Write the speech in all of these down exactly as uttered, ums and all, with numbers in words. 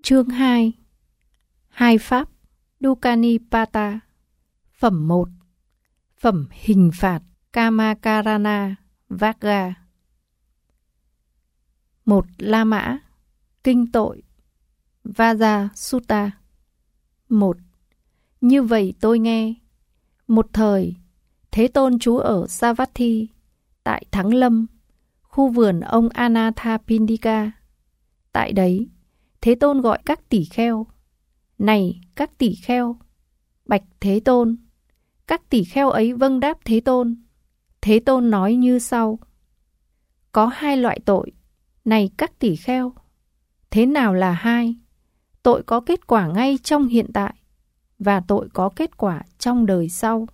Chương hai. Hai pháp Dukkhanipata. Phẩm một. Phẩm hình phạt Kamakarana Vagga. Một. La Mã. Kinh tội Vajra Sutta. Một. Như vậy tôi nghe. Một thời, Thế Tôn trú ở Savatthi, tại Thắng Lâm, khu vườn ông Anathapindika. Tại đấy, Thế Tôn gọi các tỷ kheo. Này các tỷ kheo, bạch Thế Tôn. Các tỷ kheo ấy vâng đáp Thế Tôn. Thế Tôn nói như sau: Có hai loại tội, này các tỷ kheo. Thế nào là hai? Tội có kết quả ngay trong hiện tại và tội có kết quả trong đời sau.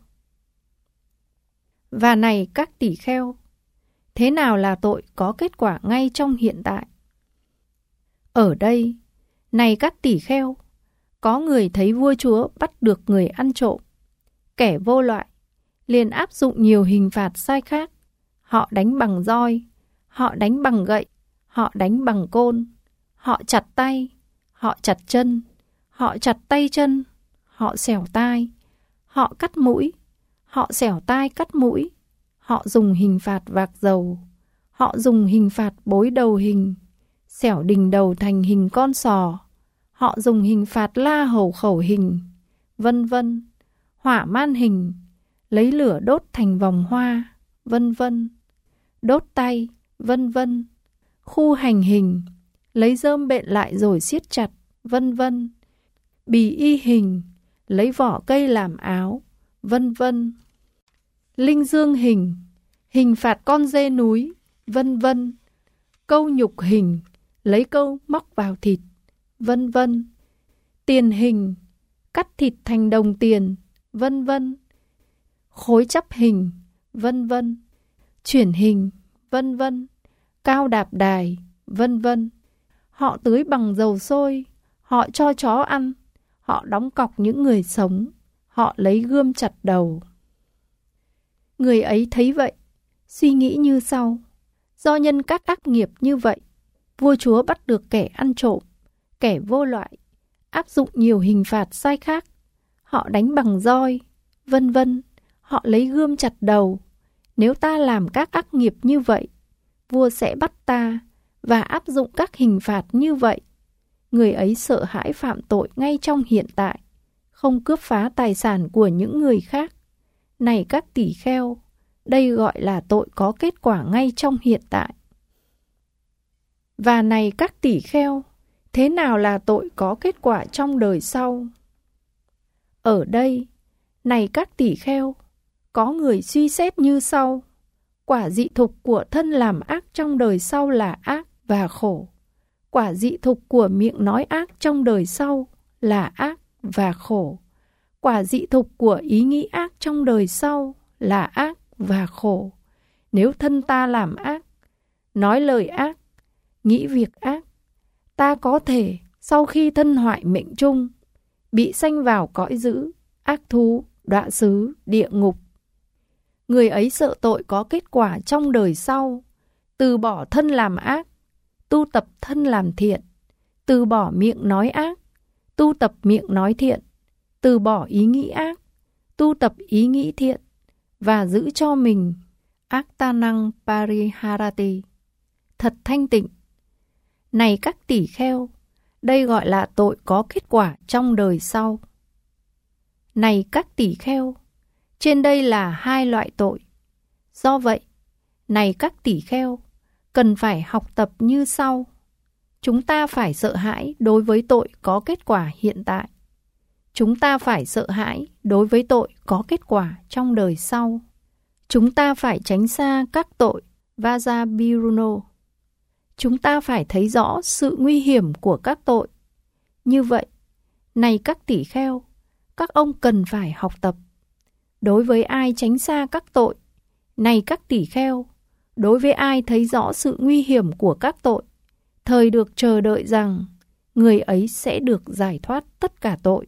Và này các tỷ kheo, thế nào là tội có kết quả ngay trong hiện tại? Ở đây, này các tỷ kheo, có người thấy vua chúa bắt được người ăn trộm, kẻ vô loại, liền áp dụng nhiều hình phạt sai khác. Họ đánh bằng roi, họ đánh bằng gậy, họ đánh bằng côn, họ chặt tay, họ chặt chân, họ chặt tay chân, họ xẻo tai, họ cắt mũi, họ xẻo tai cắt mũi, họ dùng hình phạt vạc dầu, họ dùng hình phạt bối đầu hình, xẻo đỉnh đầu thành hình con sò, họ dùng hình phạt la hầu khẩu hình, vân vân, hỏa man hình, lấy lửa đốt thành vòng hoa, vân vân, đốt tay, vân vân, khu hành hình, lấy rơm bện lại rồi siết chặt, vân vân, bì y hình, lấy vỏ cây làm áo, vân vân, linh dương hình, hình phạt con dê núi, vân vân, câu nhục hình, lấy câu móc vào thịt, vân vân, tiền hình, cắt thịt thành đồng tiền, vân vân, khối chắp hình, vân vân, chuyển hình, vân vân, cao đạp đài, vân vân. Họ tưới bằng dầu sôi, họ cho chó ăn, họ đóng cọc những người sống, họ lấy gươm chặt đầu. Người ấy thấy vậy, suy nghĩ như sau: do nhân các ác nghiệp như vậy, vua chúa bắt được kẻ ăn trộm, kẻ vô loại, áp dụng nhiều hình phạt sai khác. Họ đánh bằng roi, vân vân, họ lấy gươm chặt đầu. Nếu ta làm các ác nghiệp như vậy, vua sẽ bắt ta và áp dụng các hình phạt như vậy. Người ấy sợ hãi phạm tội ngay trong hiện tại, không cướp phá tài sản của những người khác. Này các tỷ kheo, đây gọi là tội có kết quả ngay trong hiện tại. Và này các tỷ kheo, thế nào là tội có kết quả trong đời sau? Ở đây, này các tỷ kheo, có người suy xét như sau: quả dị thục của thân làm ác trong đời sau là ác và khổ. Quả dị thục của miệng nói ác trong đời sau là ác và khổ. Quả dị thục của ý nghĩ ác trong đời sau là ác và khổ. Nếu thân ta làm ác, nói lời ác, nghĩ việc ác, ta có thể sau khi thân hoại mệnh chung, bị sanh vào cõi dữ, ác thú, đọa xứ, địa ngục. Người ấy sợ tội có kết quả trong đời sau, từ bỏ thân làm ác, tu tập thân làm thiện, từ bỏ miệng nói ác, tu tập miệng nói thiện, từ bỏ ý nghĩ ác, tu tập ý nghĩ thiện, và giữ cho mình Aktanang Pariharati, thật thanh tịnh. Này các tỷ kheo, đây gọi là tội có kết quả trong đời sau. Này các tỷ kheo, trên đây là hai loại tội. Do vậy, này các tỷ kheo, cần phải học tập như sau. Chúng ta phải sợ hãi đối với tội có kết quả hiện tại. Chúng ta phải sợ hãi đối với tội có kết quả trong đời sau. Chúng ta phải tránh xa các tội Vajrabiruno. Chúng ta phải thấy rõ sự nguy hiểm của các tội. Như vậy, này các tỷ kheo, các ông cần phải học tập. Đối với ai tránh xa các tội, này các tỷ kheo, đối với ai thấy rõ sự nguy hiểm của các tội, thời được chờ đợi rằng người ấy sẽ được giải thoát tất cả tội.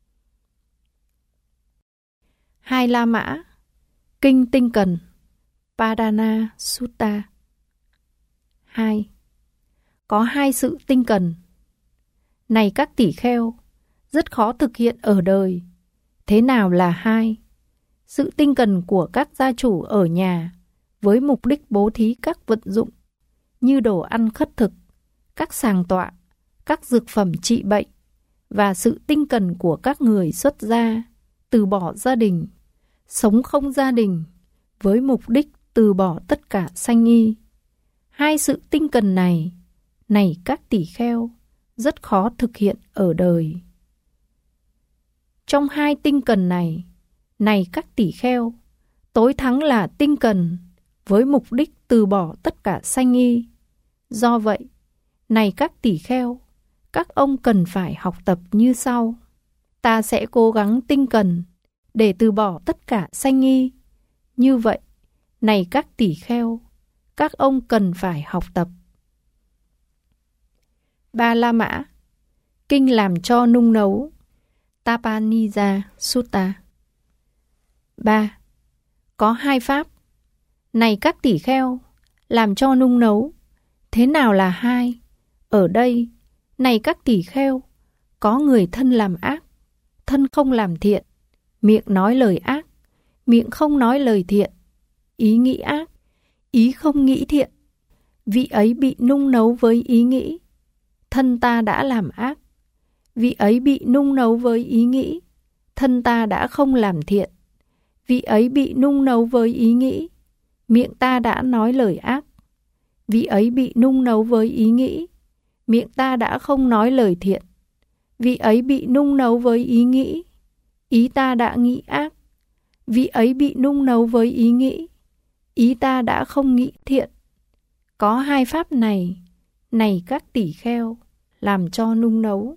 Hai La Mã. Kinh tinh cần Padana Sutta. Hai. Có hai sự tinh cần. Này các tỷ kheo, rất khó thực hiện ở đời. Thế nào là hai? Sự tinh cần của các gia chủ ở nhà với mục đích bố thí các vận dụng như đồ ăn khất thực, các sàng tọa, các dược phẩm trị bệnh, và sự tinh cần của các người xuất gia từ bỏ gia đình, sống không gia đình với mục đích từ bỏ tất cả sanh y. Hai sự tinh cần này, này các tỷ kheo, rất khó thực hiện ở đời. Trong hai tinh cần này, này các tỷ kheo, tối thắng là tinh cần với mục đích từ bỏ tất cả sanh y. Do vậy, này các tỷ kheo, các ông cần phải học tập như sau. Ta sẽ cố gắng tinh cần để từ bỏ tất cả sanh y. Như vậy, này các tỷ kheo, các ông cần phải học tập. Ba La Mã, kinh làm cho nung nấu, Tapanija Sutta. ba. Có hai pháp. Này các tỷ kheo, làm cho nung nấu. Thế nào là hai? Ở đây, này các tỷ kheo, có người thân làm ác, thân không làm thiện, miệng nói lời ác, miệng không nói lời thiện, ý nghĩ ác, ý không nghĩ thiện. Vị ấy bị nung nấu với ý nghĩ, thân ta đã làm ác. Vị ấy bị nung nấu với ý nghĩ, thân ta đã không làm thiện. Vị ấy bị nung nấu với ý nghĩ, miệng ta đã nói lời ác. Vị ấy bị nung nấu với ý nghĩ, miệng ta đã không nói lời thiện. Vị ấy bị nung nấu với ý nghĩ, ý ta đã nghĩ ác. Vị ấy bị nung nấu với ý nghĩ, ý ta đã không nghĩ thiện. Có hai pháp này, này các tỷ kheo, làm cho nung nấu.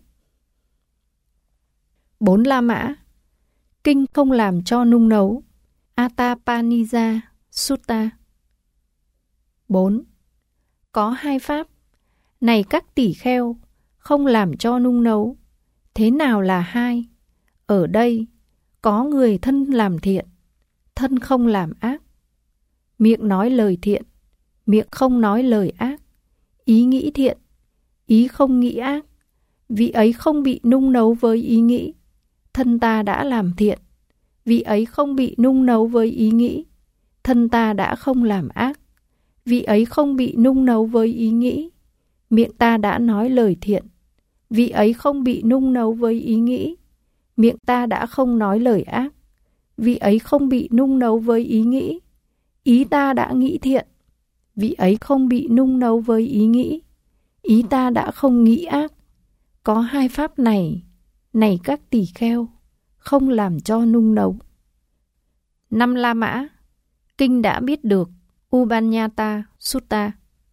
Bốn La Mã, kinh không làm cho nung nấu, Atapanija Sutta. bốn. Có hai pháp. Này các tỷ kheo, không làm cho nung nấu. Thế nào là hai? Ở đây, có người thân làm thiện, thân không làm ác. Miệng nói lời thiện, miệng không nói lời ác. Ý nghĩ thiện, ý không nghĩ ác. Vị ấy không bị nung nấu với ý nghĩ, thân ta đã làm thiện. Vị ấy không bị nung nấu với ý nghĩ, thân ta đã không làm ác. Vị ấy không bị nung nấu với ý nghĩ, miệng ta đã nói lời thiện. Vị ấy không bị nung nấu với ý nghĩ, miệng ta đã không nói lời ác. Vị ấy không bị nung nấu với ý nghĩ, ý ta đã nghĩ thiện. Vị ấy không bị nung nấu với ý nghĩ, ý ta đã không nghĩ ác. Có hai pháp này, này các tỷ kheo, không làm cho nung nấu. Năm La Mã, kinh đã biết được, Ubanyata Sutta.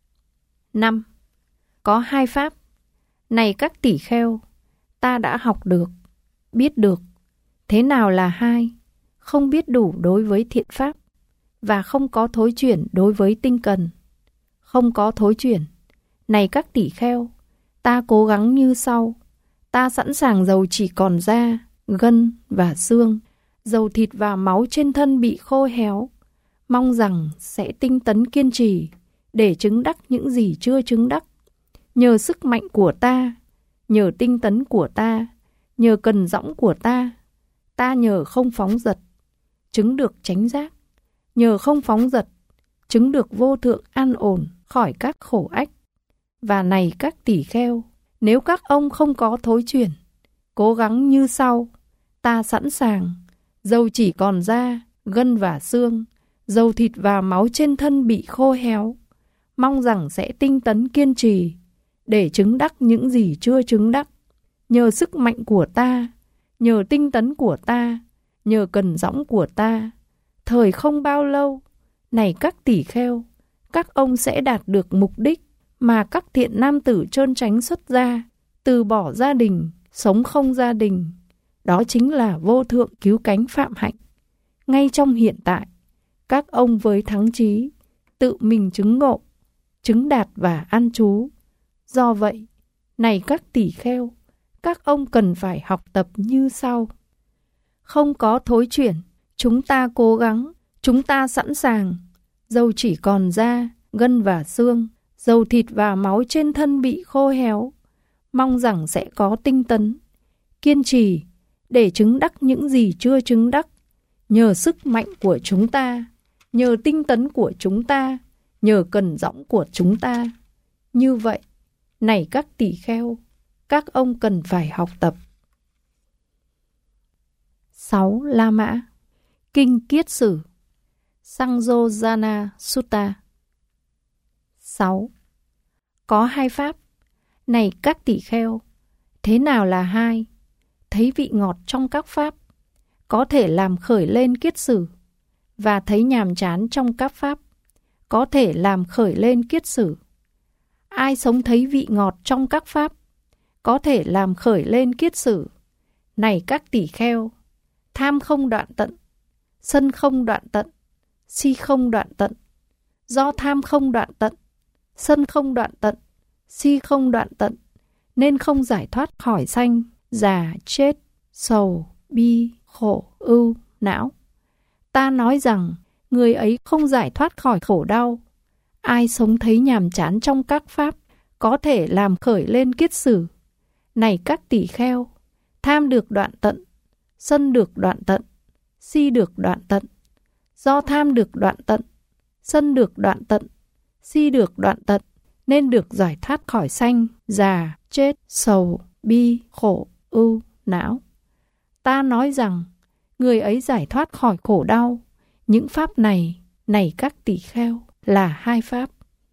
năm. Có hai pháp. Này các tỷ kheo, ta đã học được, biết được. Thế nào là hai? Không biết đủ đối với thiện pháp, và không có thối chuyển đối với tinh cần. Không có thối chuyển. Này các tỷ kheo, ta cố gắng như sau. Ta sẵn sàng dầu chỉ còn da, gân và xương, dầu thịt và máu trên thân bị khô héo, mong rằng sẽ tinh tấn kiên trì để chứng đắc những gì chưa chứng đắc. Nhờ sức mạnh của ta, nhờ tinh tấn của ta, nhờ cần dõng của ta, ta nhờ không phóng dật, chứng được chánh giác. Nhờ không phóng dật, chứng được vô thượng an ổn khỏi các khổ ách. Và này các tỷ kheo, nếu các ông không có thối chuyển, cố gắng như sau. Ta sẵn sàng, dầu chỉ còn da, gân và xương, dầu thịt và máu trên thân bị khô héo, mong rằng sẽ tinh tấn kiên trì để chứng đắc những gì chưa chứng đắc. Nhờ sức mạnh của ta, nhờ tinh tấn của ta, nhờ cần dõng của ta, thời không bao lâu, này các tỷ kheo, các ông sẽ đạt được mục đích mà các thiện nam tử trơn tránh xuất gia, từ bỏ gia đình, sống không gia đình. Đó chính là vô thượng cứu cánh phạm hạnh. Ngay trong hiện tại, các ông với thắng trí, tự mình chứng ngộ, chứng đạt và an trú. Do vậy, này các tỷ kheo, các ông cần phải học tập như sau. Không có thối chuyển, chúng ta cố gắng, chúng ta sẵn sàng. Dầu chỉ còn da, gân và xương, dầu thịt và máu trên thân bị khô héo, mong rằng sẽ có tinh tấn, kiên trì để chứng đắc những gì chưa chứng đắc, nhờ sức mạnh của chúng ta, nhờ tinh tấn của chúng ta, nhờ cần dõng của chúng ta. Như vậy, này các tỳ kheo, các ông cần phải học tập. sáu. La Mã Kinh Kiết Sử Sanghojana Sutta. sáu. Có hai pháp. Này các tỳ kheo, thế nào là hai? Thấy vị ngọt trong các pháp, có thể làm khởi lên kiết sử, và thấy nhàm chán trong các pháp, có thể làm khởi lên kiết sử. Ai sống thấy vị ngọt trong các pháp, có thể làm khởi lên kiết sử. Này các tỳ kheo, tham không đoạn tận, sân không đoạn tận, si không đoạn tận. Do tham không đoạn tận, sân không đoạn tận, si không đoạn tận, nên không giải thoát khỏi sanh, già, chết, sầu, bi, khổ, ưu, não. Ta nói rằng, người ấy không giải thoát khỏi khổ đau. Ai sống thấy nhàm chán trong các pháp, có thể làm khởi lên kiết sử. Này các tỳ kheo, tham được đoạn tận, sân được đoạn tận, si được đoạn tận. Do tham được đoạn tận, sân được đoạn tận, si được đoạn tận, nên được giải thoát khỏi sanh, già, chết, sầu, bi, khổ, ưu, não. Ta nói rằng, người ấy giải thoát khỏi khổ đau. Những pháp này, này các tỳ kheo, là hai pháp.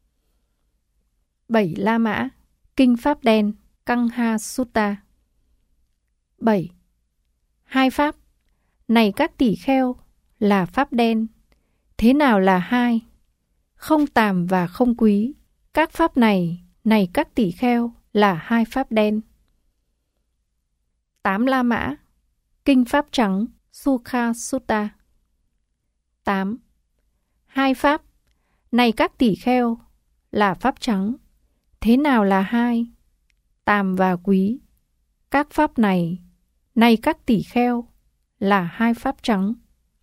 bảy. La Mã Kinh Pháp Đen Căng-ha Sutta. bảy. Hai pháp. Này các tỳ kheo, là pháp đen. Thế nào là hai? Không tàm và không quý. Các pháp này, này các tỳ kheo, là hai pháp đen. tám. La Mã Kinh Pháp Trắng Sukha Sutta. tám. Hai pháp. Này các tỳ kheo, là pháp trắng. Thế nào là hai? Tàm và quý. Các pháp này, này các tỳ kheo, là hai pháp trắng.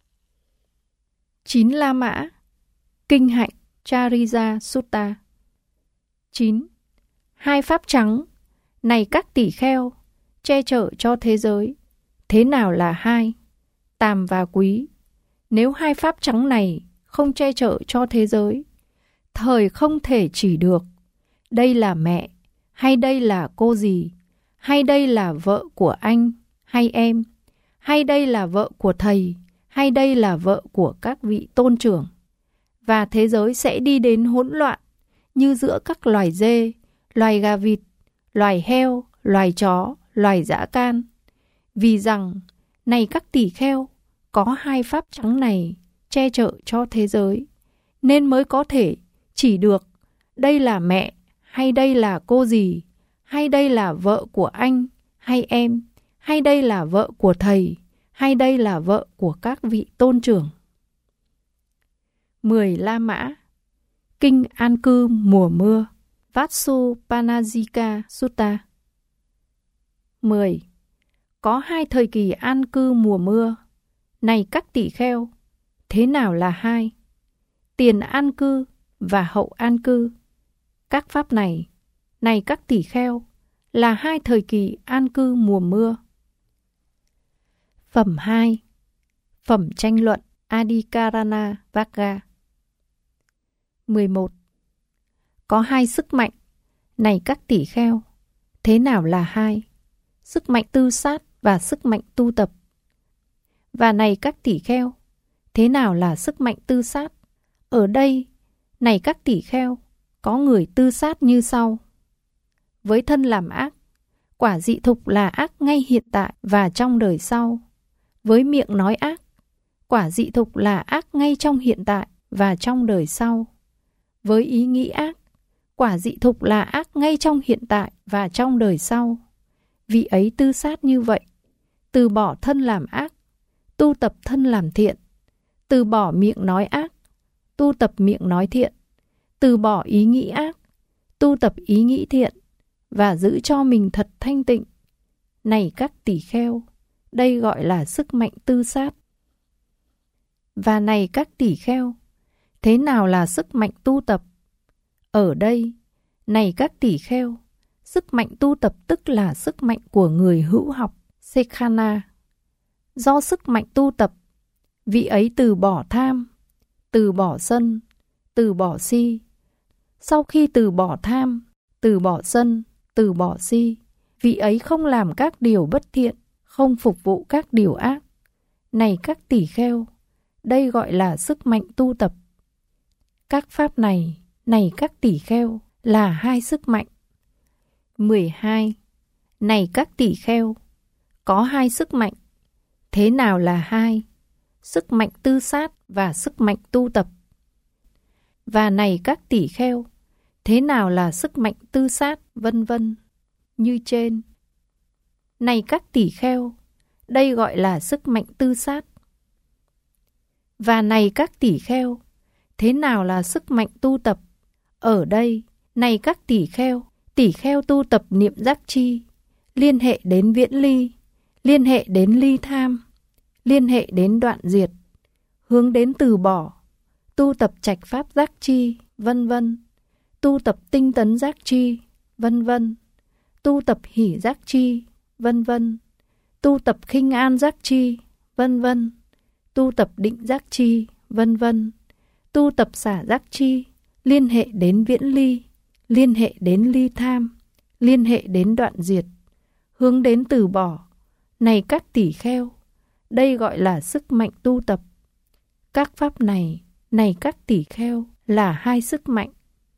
chín. La Mã Kinh Hạnh Charija Sutta. chín. Hai pháp trắng. Này các tỳ kheo, che chở cho thế giới. Thế nào là hai? Tàm và quý. Nếu hai pháp trắng này không che chở cho thế giới, thời không thể chỉ được. Đây là mẹ, hay đây là cô dì, hay đây là vợ của anh, hay em, hay đây là vợ của thầy, hay đây là vợ của các vị tôn trưởng. Và thế giới sẽ đi đến hỗn loạn, như giữa các loài dê, loài gà vịt, loài heo, loài chó, loài dã can. Vì rằng, này các tỳ kheo, có hai pháp trắng này che chở cho thế giới, nên mới có thể chỉ được đây là mẹ, hay đây là cô dì, hay đây là vợ của anh, hay em, hay đây là vợ của thầy, hay đây là vợ của các vị tôn trưởng. mười. La Mã Kinh An Cư Mùa Mưa Vatsupanajika Sutta. mười. Có hai thời kỳ an cư mùa mưa. Này các tỳ kheo, thế nào là hai? Tiền an cư và hậu an cư. Các pháp này, này các tỳ kheo, là hai thời kỳ an cư mùa mưa. Phẩm hai. Phẩm tranh luận Adhikarana Vagga. mười một. Có hai sức mạnh. Này các tỳ kheo, thế nào là hai? Sức mạnh tư sát và sức mạnh tu tập. Và này các tỳ kheo, thế nào là sức mạnh tư sát? Ở đây, này các tỳ kheo, có người tư sát như sau. Với thân làm ác, quả dị thục là ác ngay hiện tại và trong đời sau. Với miệng nói ác, quả dị thục là ác ngay trong hiện tại và trong đời sau. Với ý nghĩ ác, quả dị thục là ác ngay trong hiện tại và trong đời sau. Vị ấy tư sát như vậy, từ bỏ thân làm ác, tu tập thân làm thiện, từ bỏ miệng nói ác, tu tập miệng nói thiện, từ bỏ ý nghĩ ác, tu tập ý nghĩ thiện, và giữ cho mình thật thanh tịnh. Này các tỳ kheo, đây gọi là sức mạnh tư sát. Và này các tỳ kheo, thế nào là sức mạnh tu tập? Ở đây, này các tỳ kheo, Sức mạnh tu tập tức là sức mạnh của người hữu học, Sekhana. Do sức mạnh tu tập, vị ấy từ bỏ tham, từ bỏ sân, từ bỏ si. Sau khi từ bỏ tham, từ bỏ sân, từ bỏ si, vị ấy không làm các điều bất thiện, không phục vụ các điều ác. Này các tỳ kheo, đây gọi là sức mạnh tu tập. Các pháp này, này các tỳ kheo, là hai sức mạnh. mười hai. Này các tỳ kheo, có hai sức mạnh. Thế nào là hai? Sức mạnh tư sát và sức mạnh tu tập. Và này các tỳ kheo, thế nào là sức mạnh tư sát, vân vân, như trên. Này các tỳ kheo, đây gọi là sức mạnh tư sát. Và này các tỳ kheo, thế nào là sức mạnh tu tập? Ở đây, này các tỳ kheo, tỳ kheo tu tập niệm giác chi, liên hệ đến viễn ly, liên hệ đến ly tham, liên hệ đến đoạn diệt, hướng đến từ bỏ, tu tập trạch pháp giác chi, vân vân, tu tập tinh tấn giác chi, vân vân, tu tập hỷ giác chi, vân vân, tu tập khinh an giác chi, vân vân, tu tập định giác chi, vân vân, tu tập xả giác chi, liên hệ đến viễn ly, liên hệ đến ly tham, liên hệ đến đoạn diệt, hướng đến từ bỏ. Này các tỳ kheo, đây gọi là sức mạnh tu tập. Các pháp này, này các tỳ kheo, là hai sức mạnh.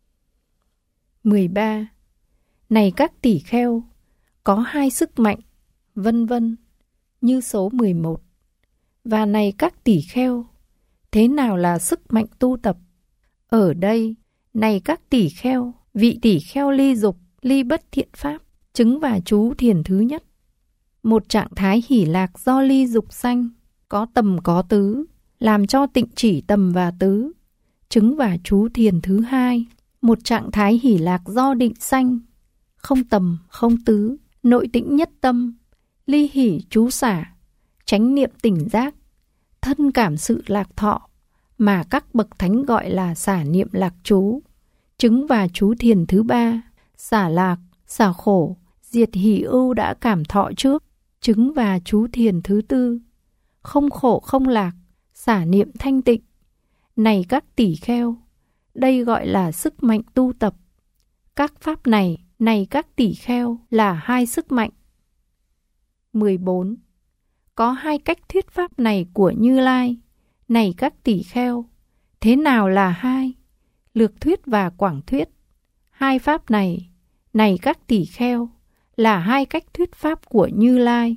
mười ba. Này các tỳ kheo, có hai sức mạnh, vân vân, như số mười một. Và này các tỳ kheo, thế nào là sức mạnh tu tập? Ở đây, này các tỳ kheo, vị tỳ kheo ly dục, ly bất thiện pháp, chứng và chú thiền thứ nhất. Một trạng thái hỷ lạc do ly dục sanh, có tầm có tứ, làm cho tịnh chỉ tầm và tứ, chứng và chú thiền thứ hai. Một trạng thái hỷ lạc do định sanh, không tầm, không tứ, nội tĩnh nhất tâm, ly hỷ chú xả, chánh niệm tỉnh giác, thân cảm sự lạc thọ, mà các bậc thánh gọi là xả niệm lạc chú, chứng và chú thiền thứ ba. Xả lạc, xả khổ, diệt hỷ ưu đã cảm thọ trước, chứng và chú thiền thứ tư. Không khổ không lạc, xả niệm thanh tịnh. Này các tỳ kheo, đây gọi là sức mạnh tu tập. Các pháp này, này các tỳ kheo, là hai sức mạnh. mười bốn. Có hai cách thuyết pháp này của Như Lai. Này các tỳ kheo, thế nào là hai? Lược thuyết và quảng thuyết. Hai pháp này, này các tỳ kheo, là hai cách thuyết pháp của Như Lai.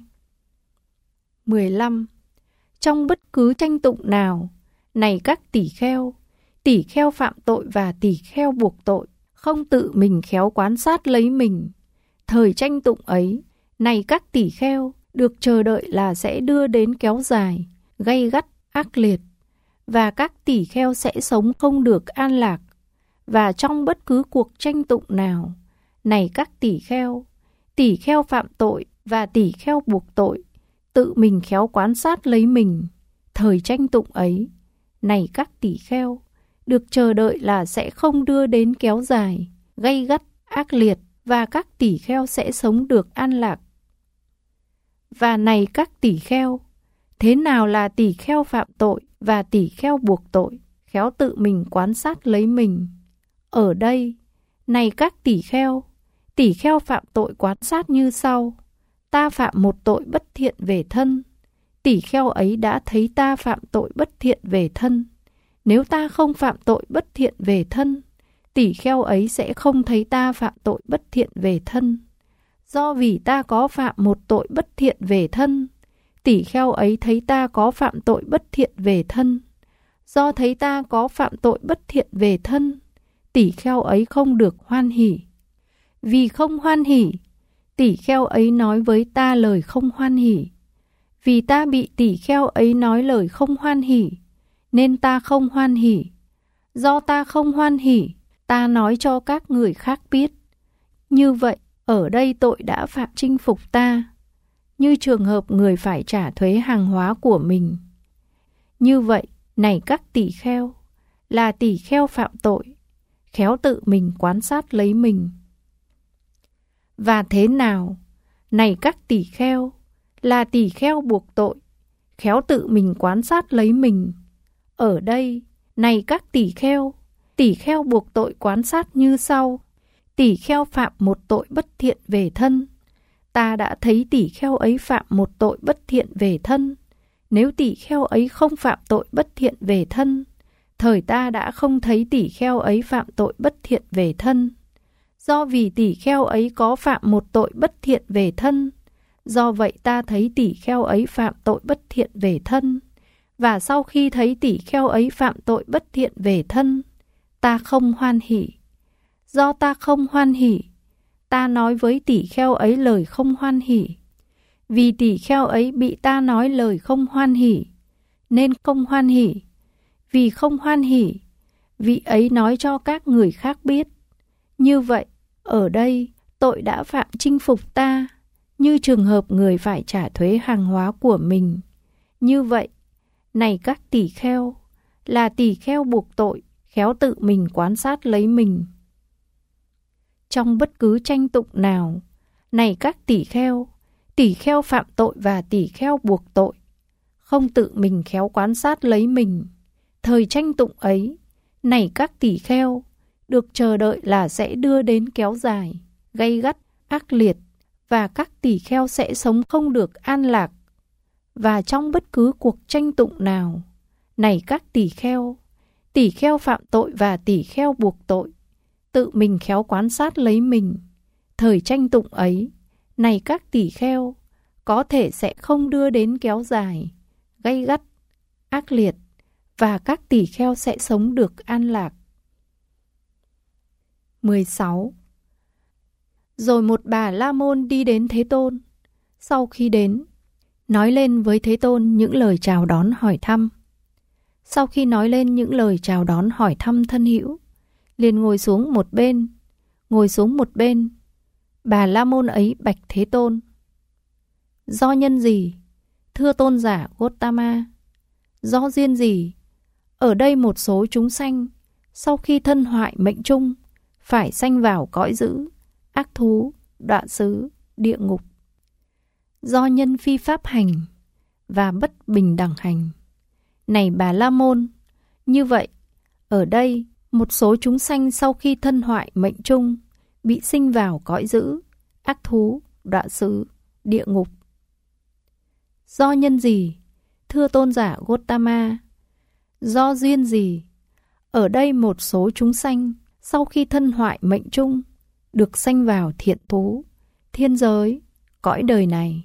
mười lăm. Trong bất cứ tranh tụng nào, này các tỳ kheo, tỳ kheo phạm tội và tỳ kheo buộc tội, không tự mình khéo quán sát lấy mình. Thời tranh tụng ấy, này các tỳ kheo, được chờ đợi là sẽ đưa đến kéo dài, gay gắt, ác liệt, và các tỳ kheo sẽ sống không được an lạc. Và trong bất cứ cuộc tranh tụng nào, này các tỳ kheo, tỳ kheo phạm tội và tỳ kheo buộc tội, tự mình khéo quán sát lấy mình. Thời tranh tụng ấy, này các tỳ kheo, được chờ đợi là sẽ không đưa đến kéo dài, gay gắt, ác liệt, và các tỳ kheo sẽ sống được an lạc. Và này các tỳ kheo, thế nào là tỳ kheo phạm tội và tỳ kheo buộc tội, khéo tự mình quán sát lấy mình? Ở đây, này các tỳ kheo, tỳ kheo phạm tội quán sát như sau. Ta phạm một tội bất thiện về thân, tỳ kheo ấy đã thấy ta phạm tội bất thiện về thân. Nếu ta không phạm tội bất thiện về thân, tỳ kheo ấy sẽ không thấy ta phạm tội bất thiện về thân. Do vì ta có phạm một tội bất thiện về thân, tỳ kheo ấy thấy ta có phạm tội bất thiện về thân. Do thấy ta có phạm tội bất thiện về thân, tỳ kheo ấy không được hoan hỉ. Vì không hoan hỉ, tỳ kheo ấy nói với ta lời không hoan hỉ. Vì ta bị tỳ kheo ấy nói lời không hoan hỉ, nên ta không hoan hỉ. Do ta không hoan hỉ, ta nói cho các người khác biết. Như vậy, ở đây tội đã phạm chinh phục ta, như trường hợp người phải trả thuế hàng hóa của mình. Như vậy, này các tỳ kheo, là tỳ kheo phạm tội, khéo tự mình quán sát lấy mình. Và thế nào, này các tỳ kheo, là tỳ kheo buộc tội, khéo tự mình quan sát lấy mình. Ở đây, này các tỳ kheo, tỳ kheo buộc tội quan sát như sau. Tỳ kheo phạm một tội bất thiện về thân. Ta đã thấy tỳ kheo ấy phạm một tội bất thiện về thân. Nếu tỳ kheo ấy không phạm tội bất thiện về thân, thời ta đã không thấy tỳ kheo ấy phạm tội bất thiện về thân. Do vì tỳ kheo ấy có phạm một tội bất thiện về thân, do vậy ta thấy tỳ kheo ấy phạm tội bất thiện về thân. Và sau khi thấy tỳ kheo ấy phạm tội bất thiện về thân, ta không hoan hỉ. Do ta không hoan hỉ, ta nói với tỳ kheo ấy lời không hoan hỉ. Vì tỳ kheo ấy bị ta nói lời không hoan hỉ, nên không hoan hỉ. Vì không hoan hỉ, vị ấy nói cho các người khác biết. Như vậy, ở đây, tội đã phạm chinh phục ta, như trường hợp người phải trả thuế hàng hóa của mình. Như vậy, này các tỳ kheo, là tỳ kheo buộc tội, khéo tự mình quan sát lấy mình. Trong bất cứ tranh tụng nào, này các tỳ kheo, tỳ kheo phạm tội và tỳ kheo buộc tội, không tự mình khéo quan sát lấy mình, thời tranh tụng ấy, này các tỳ kheo, được chờ đợi là sẽ đưa đến kéo dài, gay gắt, ác liệt, và các tỳ kheo sẽ sống không được an lạc. Và trong bất cứ cuộc tranh tụng nào, này các tỳ kheo, tỳ kheo phạm tội và tỳ kheo buộc tội, tự mình khéo quan sát lấy mình, thời tranh tụng ấy, này các tỳ kheo, có thể sẽ không đưa đến kéo dài, gay gắt, ác liệt, và các tỳ kheo sẽ sống được an lạc. mười sáu. Rồi một bà La Môn đi đến Thế Tôn. Sau khi đến, nói lên với Thế Tôn những lời chào đón hỏi thăm. Sau khi nói lên những lời chào đón hỏi thăm thân hữu, liền ngồi xuống một bên, ngồi xuống một bên. Bà La Môn ấy bạch Thế Tôn: Do nhân gì, thưa tôn giả Gotama? Do duyên gì, ở đây một số chúng sanh, sau khi thân hoại mệnh chung, phải sanh vào cõi dữ, ác thú, đọa xứ, địa ngục. Do nhân phi pháp hành và bất bình đẳng hành. Này bà La Môn, như vậy, ở đây một số chúng sanh sau khi thân hoại mệnh chung, bị sinh vào cõi dữ, ác thú, đọa xứ, địa ngục. Do nhân gì, thưa tôn giả Gotama? Do duyên gì, ở đây một số chúng sanh sau khi thân hoại mệnh chung, được sanh vào thiện thú, thiên giới, cõi đời này.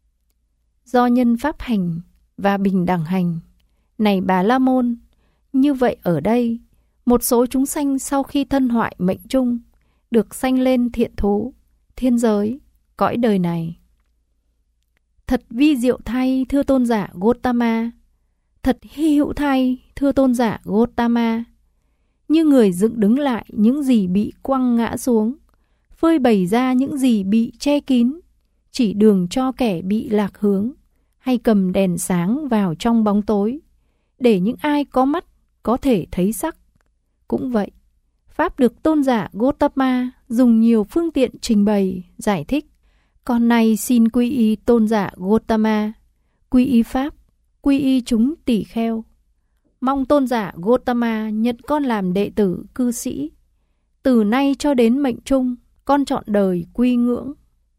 Do nhân pháp hành và bình đẳng hành. Này bà La Môn, như vậy ở đây, một số chúng sanh sau khi thân hoại mệnh chung, được sanh lên thiện thú, thiên giới, cõi đời này. Thật vi diệu thay, thưa tôn giả Gotama. Thật hy hữu thay, thưa tôn giả Gotama. Như người dựng đứng lại những gì bị quăng ngã xuống, phơi bày ra những gì bị che kín, chỉ đường cho kẻ bị lạc hướng, hay cầm đèn sáng vào trong bóng tối, để những ai có mắt có thể thấy sắc. Cũng vậy, Pháp được tôn giả Gotama dùng nhiều phương tiện trình bày, giải thích. Con nay xin quy y tôn giả Gotama, quy y Pháp, quy y chúng tỳ kheo. Mong tôn giả Gotama nhận con làm đệ tử cư sĩ. Từ nay cho đến mệnh chung, con trọn đời quy ngưỡng.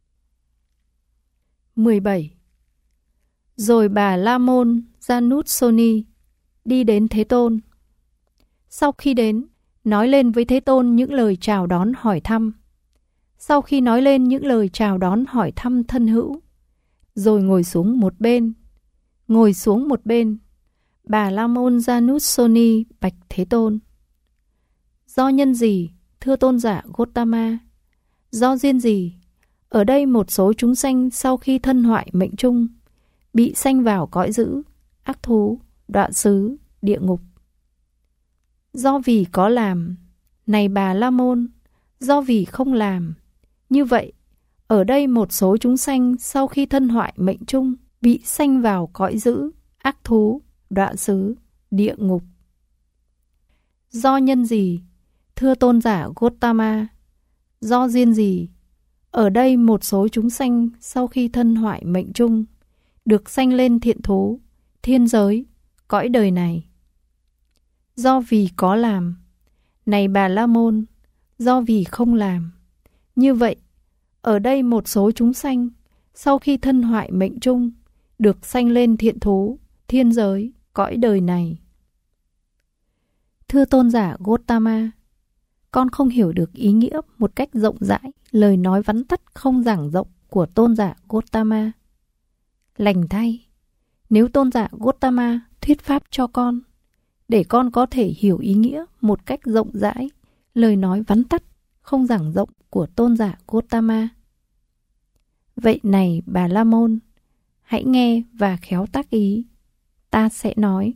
mười bảy. Rồi bà La Môn Janussoni đi đến Thế Tôn. Sau khi đến, nói lên với Thế Tôn những lời chào đón hỏi thăm. Sau khi nói lên những lời chào đón hỏi thăm thân hữu, rồi ngồi xuống một bên. Ngồi xuống một bên, bà La Môn Janussoni bạch Thế Tôn: Do nhân gì, thưa tôn giả Gotama? Do duyên gì, ở đây một số chúng sanh sau khi thân hoại mệnh chung, bị sanh vào cõi dữ, ác thú, đọa xứ, địa ngục? Do vì có làm. Này bà La Môn, do vì không làm. Như vậy, ở đây một số chúng sanh sau khi thân hoại mệnh chung, bị sanh vào cõi dữ, ác thú, đọa xứ, địa ngục. Do nhân gì, thưa tôn giả Gotama? Do duyên gì, Ở đây một số chúng sanh sau khi thân hoại mệnh chung, được sanh lên thiện thú, thiên giới, cõi đời này. Do vì có làm, này Bà La Môn, do vì không làm. Như vậy, ở đây một số chúng sanh sau khi thân hoại mệnh chung, được sanh lên thiện thú, thiên giới, cõi đời này. Thưa tôn giả Gotama, con không hiểu được ý nghĩa một cách rộng rãi lời nói vắn tắt không giảng rộng của tôn giả Gotama. Lành thay, nếu tôn giả Gotama thuyết pháp cho con, để con có thể hiểu ý nghĩa một cách rộng rãi lời nói vắn tắt không giảng rộng của tôn giả Gotama. Vậy này Bà La Môn, hãy nghe và khéo tác ý. Ta sẽ nói.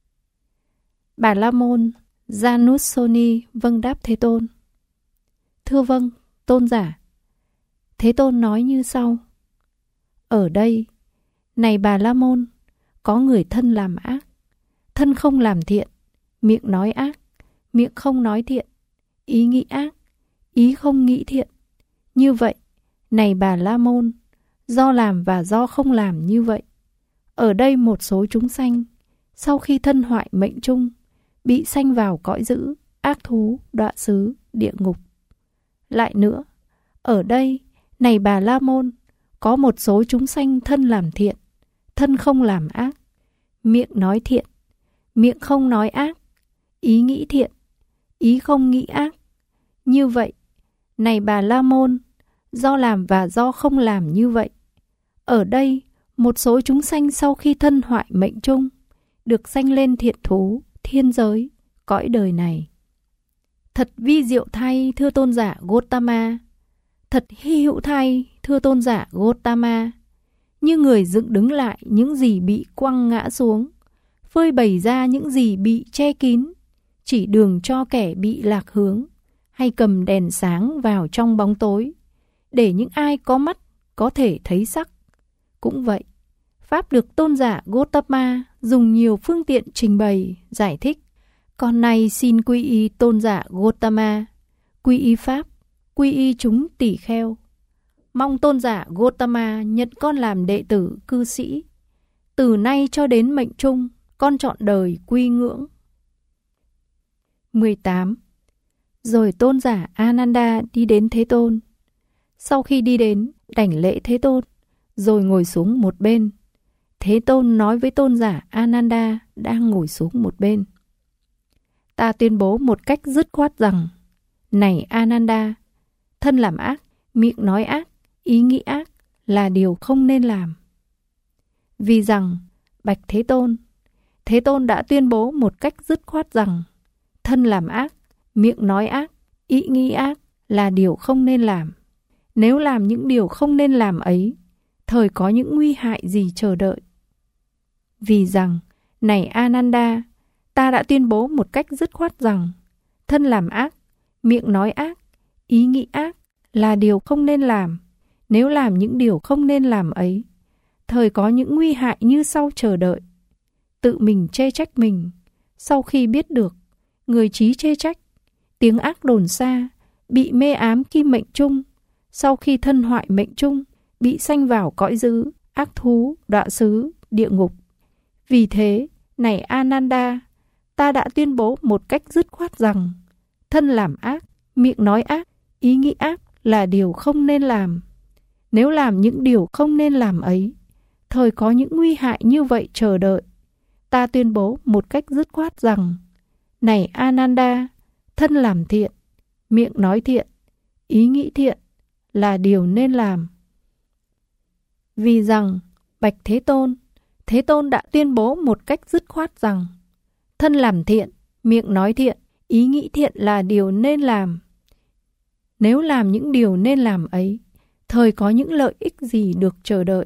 Bà La Môn Janusoni vâng đáp Thế Tôn. Thưa vâng, tôn giả. Thế Tôn nói như sau. Ở đây, này Bà La Môn, có người thân làm ác, thân không làm thiện, miệng nói ác, miệng không nói thiện, ý nghĩ ác, ý không nghĩ thiện. Như vậy, này Bà La Môn, do làm và do không làm như vậy, ở đây một số chúng sanh, sau khi thân hoại mệnh chung, bị sanh vào cõi dữ, ác thú, đọa xứ, địa ngục. Lại nữa, ở đây, này Bà La Môn, có một số chúng sanh thân làm thiện, thân không làm ác, miệng nói thiện, miệng không nói ác, ý nghĩ thiện, ý không nghĩ ác. Như vậy, này Bà La Môn, do làm và do không làm như vậy, ở đây một số chúng sanh sau khi thân hoại mệnh chung, được sanh lên thiện thú, thiên giới, cõi đời này. Thật vi diệu thay, thưa tôn giả Gotama. Thật hy hữu thay, thưa tôn giả Gotama. Như người dựng đứng lại những gì bị quăng ngã xuống, phơi bày ra những gì bị che kín, chỉ đường cho kẻ bị lạc hướng, hay cầm đèn sáng vào trong bóng tối, để những ai có mắt có thể thấy sắc. Cũng vậy, Pháp được tôn giả Gotama dùng nhiều phương tiện trình bày, giải thích. Con nay xin quy y tôn giả Gotama, quy y Pháp, quy y chúng tỷ kheo. Mong tôn giả Gotama nhận con làm đệ tử cư sĩ. Từ nay cho đến mệnh chung, con trọn đời quy ngưỡng. mười tám. Rồi tôn giả Ananda đi đến Thế Tôn. Sau khi đi đến, đảnh lễ Thế Tôn, rồi ngồi xuống một bên. Thế Tôn nói với tôn giả Ananda đang ngồi xuống một bên. Ta tuyên bố một cách dứt khoát rằng, này Ananda, thân làm ác, miệng nói ác, ý nghĩ ác là điều không nên làm. Vì rằng, bạch Thế Tôn, Thế Tôn đã tuyên bố một cách dứt khoát rằng, thân làm ác, miệng nói ác, ý nghĩ ác là điều không nên làm. Nếu làm những điều không nên làm ấy, thời có những nguy hại gì chờ đợi? Vì rằng, này Ananda, ta đã tuyên bố một cách dứt khoát rằng, thân làm ác, miệng nói ác, ý nghĩ ác là điều không nên làm. Nếu làm những điều không nên làm ấy, thời có những nguy hại như sau chờ đợi. Tự mình chê trách mình, sau khi biết được, người trí chê trách, tiếng ác đồn xa, bị mê ám khi mệnh chung, sau khi thân hoại mệnh chung, bị sanh vào cõi dữ, ác thú, đọa xứ, địa ngục. Vì thế, này Ananda, ta đã tuyên bố một cách dứt khoát rằng, thân làm ác, miệng nói ác, ý nghĩ ác là điều không nên làm. Nếu làm những điều không nên làm ấy, thời có những nguy hại như vậy chờ đợi. Ta tuyên bố một cách dứt khoát rằng, này Ananda, thân làm thiện, miệng nói thiện, ý nghĩ thiện là điều nên làm. Vì rằng, bạch Thế Tôn, Thế Tôn đã tuyên bố một cách dứt khoát rằng, thân làm thiện, miệng nói thiện, ý nghĩ thiện là điều nên làm. Nếu làm những điều nên làm ấy, thời có những lợi ích gì được chờ đợi?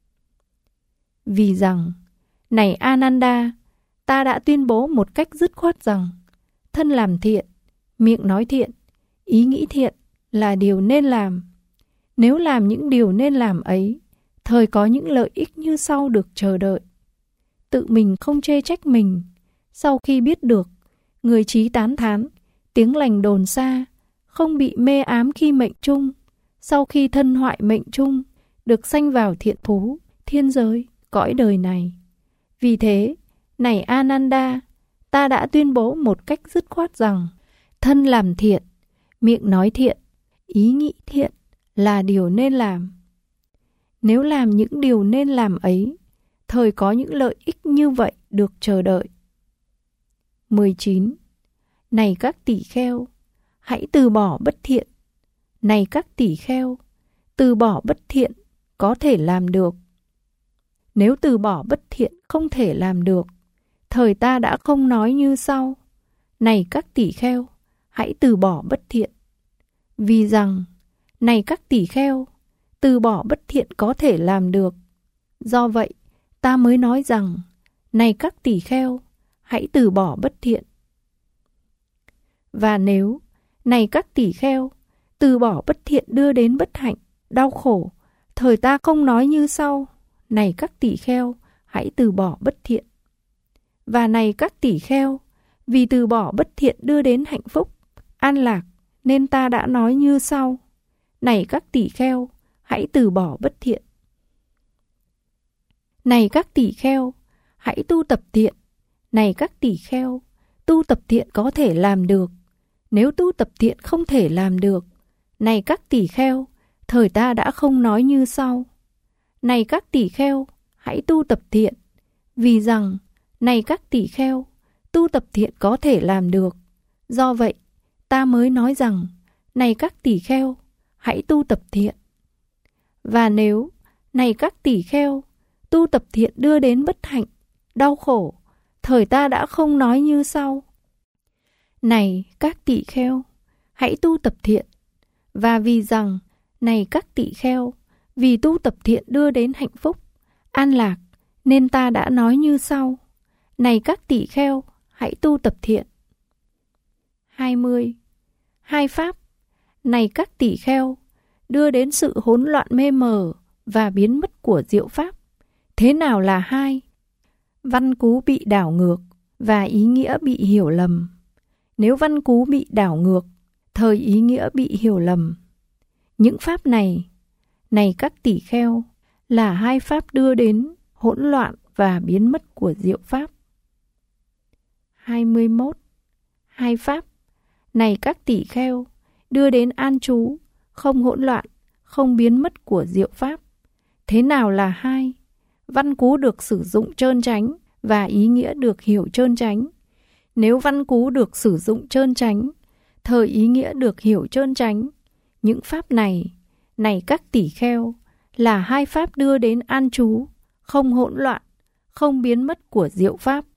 Vì rằng, này Ananda, ta đã tuyên bố một cách dứt khoát rằng, thân làm thiện, miệng nói thiện, ý nghĩ thiện là điều nên làm. Nếu làm những điều nên làm ấy, thời có những lợi ích như sau được chờ đợi. Tự mình không chê trách mình, sau khi biết được, người trí tán thán, tiếng lành đồn xa, không bị mê ám khi mệnh chung, sau khi thân hoại mệnh chung, được sanh vào thiện phú, thiên giới, cõi đời này. Vì thế, này Ananda, ta đã tuyên bố một cách dứt khoát rằng, thân làm thiện, miệng nói thiện, ý nghĩ thiện là điều nên làm. Nếu làm những điều nên làm ấy, thời có những lợi ích như vậy được chờ đợi. mười chín. Này các tỷ kheo, hãy từ bỏ bất thiện. Này các tỷ kheo, từ bỏ bất thiện có thể làm được. Nếu từ bỏ bất thiện không thể làm được, thời ta đã không nói như sau. Này các tỷ kheo, hãy từ bỏ bất thiện. Vì rằng, này các tỷ kheo, từ bỏ bất thiện có thể làm được. Do vậy, ta mới nói rằng, này các tỷ kheo, hãy từ bỏ bất thiện. Và nếu, này các tỷ kheo, từ bỏ bất thiện đưa đến bất hạnh, đau khổ, thời ta không nói như sau. Này các tỷ kheo, hãy từ bỏ bất thiện. Và này các tỷ kheo, vì từ bỏ bất thiện đưa đến hạnh phúc, an lạc, nên ta đã nói như sau. Này các tỷ kheo, hãy từ bỏ bất thiện. Này các tỷ kheo, hãy tu tập thiện. Này các tỷ kheo, tu tập thiện có thể làm được. Nếu tu tập thiện không thể làm được, này các tỷ kheo, thời ta đã không nói như sau. Này các tỷ kheo, hãy tu tập thiện. Vì rằng, này các tỷ kheo, tu tập thiện có thể làm được. Do vậy, ta mới nói rằng, này các tỷ kheo, hãy tu tập thiện. Và nếu, này các tỷ kheo, tu tập thiện đưa đến bất hạnh, đau khổ, thời ta đã không nói như sau. Này các tỷ kheo, hãy tu tập thiện. Và vì rằng, này các tỷ kheo, vì tu tập thiện đưa đến hạnh phúc, an lạc, nên ta đã nói như sau. Này các tỷ kheo, hãy tu tập thiện. hai mươi. Hai pháp, này các tỷ kheo, đưa đến sự hỗn loạn mê mờ và biến mất của diệu pháp. Thế nào là hai? Văn cú bị đảo ngược và ý nghĩa bị hiểu lầm. Nếu văn cú bị đảo ngược, thời ý nghĩa bị hiểu lầm. Những pháp này, này các tỷ kheo, là hai pháp đưa đến hỗn loạn và biến mất của diệu pháp. hai mươi mốt. Hai pháp, này các tỷ kheo, đưa đến an trú, không hỗn loạn, không biến mất của diệu pháp. Thế nào là hai? Văn cú được sử dụng trơn chánh và ý nghĩa được hiểu trơn chánh. Nếu văn cú được sử dụng trơn chánh, thời ý nghĩa được hiểu trơn chánh. Những pháp này, này các tỷ kheo, là hai pháp đưa đến an trú, không hỗn loạn, không biến mất của diệu pháp.